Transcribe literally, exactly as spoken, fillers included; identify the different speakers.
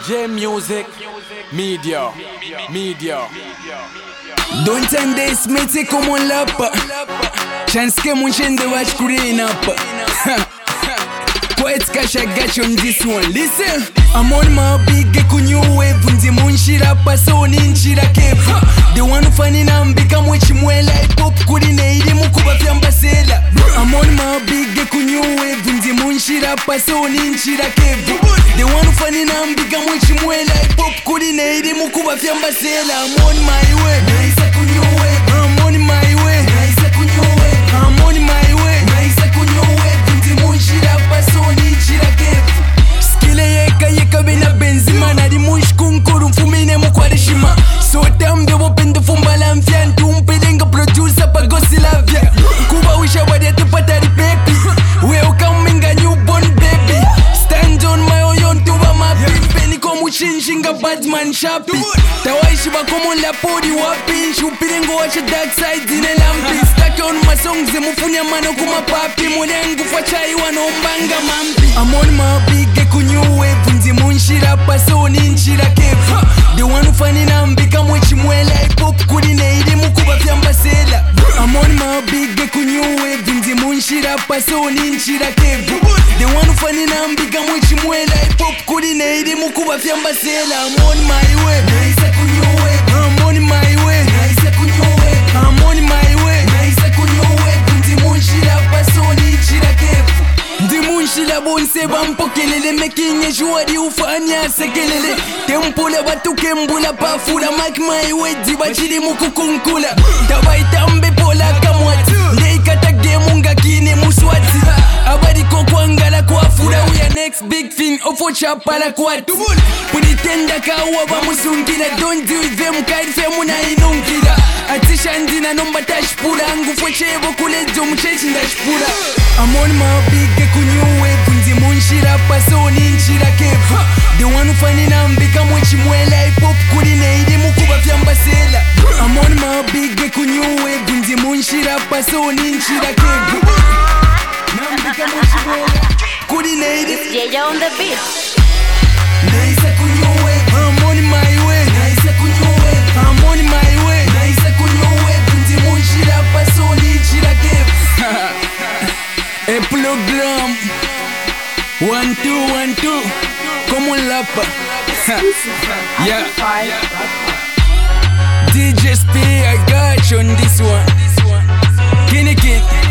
Speaker 1: J Music Media Media.
Speaker 2: Don't underestimate como un lapa. Chance que mun shende watch green up. Quite cash I got you on this one. Listen, I'm on my big kunyu wave. Ndi mun shira paso ninchira kevu. The one who funny na mbika mwechi mwela hip-hop kuri neiri mukuba fyamba sela. I'm on my big kunyu wave. Ndi mun shira paso ninchira kevu. The one who funny na mbika mwechi mwela hip-hop kuri neiri mukuba fyamba sela. I'm on my way. Naisa kunyu wave. I'm on my way. Naisa kunyu wave. I'm on my way. Naisa kunyu wave. Ndi mun shira paso ninchira kevu. Skile yeka yeka bina benzima. Nadi mush kunkuru mfumine mukwarishima. So damn open the fumbala mfyan. Tumpelenga producer pa gosi lavya. Kuba wisha wadi tupatari baby. Welcome a newborn baby. Stand on my own tuba mapimpe. Niko muchinshinga badman shapi. Tawaishi bakomo la podi wapi. Shupilengo wacha dark side zine lampi. Staki on my songs mufunya mano kuma papi. Mwenengu fachai wanombanga mampi. I'm on my big kunyu wave. Ndi munshira paso ninchira kevu. The one who funny na mbika mwechi mwela hip-hop kuri neiri mukuba fyamba sela. I'm on my big kunyu wave. Ndi munshira paso ninchira kevu. The one who funny na mbika mwechi mwela hip-hop kuri neiri mukuba fyamba sela. I'm on my way. Naisa kunyu wave. I'm on my way. Naisa kunyu wave. I'm on my way. Naisa kunyu wave. Ndi munshira paso ninchira kevu. Ndi munshira bonse bampokelele. Mekinye shuari ufanya sekelele. Tempula batuke mbula pafula. Mike my way diba chili mukukunkula. Tabaitambe pola kamwati. Ndeikata game unga kine muswati. Abadi kokwangala kwa fura. We are next big thing ofo chapala kwati. Punitenda kawa bamusungila. Don't deal with them kaid femu na inunkila. Atisha ndina nomba tashpura. Ngufo chebo kulejo mchechi ndashpura. I'm on my big kunyu wave. Ndi munshira paso ninchira kevu. The one who funny na mbika mwechi mwela hip-hop kuri neiri mukuba fyamba sela. I'm on my big kunyu wave. Ndi munshira paso ninchira kevu. Na mbika mwechi mwela kuri neiri.
Speaker 3: J on the beat.
Speaker 2: Naisa kunyu wave. I'm on my way. Naisa kunyu wave. I'm on my way. Naisa kunyu wave. Ndi munshira paso ninchira kevu. Eplogram. One two one two. Como un lapa. Yeah. D J Speed, I got you on this one. Kinnikin.